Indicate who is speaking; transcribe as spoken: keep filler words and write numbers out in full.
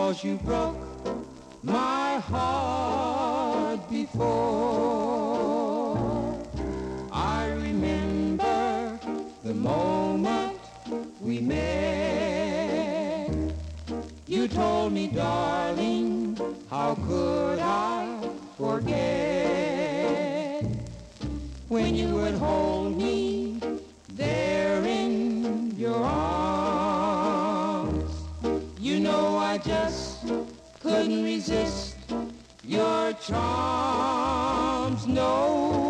Speaker 1: 'cause you broke my heart before. I remember the moment we met. You told me, darling, how could I forget when you would hold me there in your arms. You know I just couldn't resist your charms, no.